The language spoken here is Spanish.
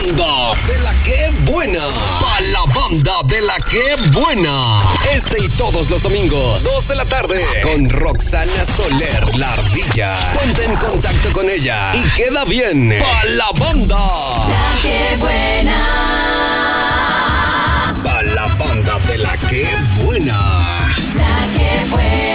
banda de la que buena. Pa' la banda de la que buena. Este y todos los domingos, 2 de la tarde, con Roxana Soler, la ardilla. Ponte en contacto con ella y queda bien. Pa' la banda. La que buena. Pa' la banda de la que buena. La que buena.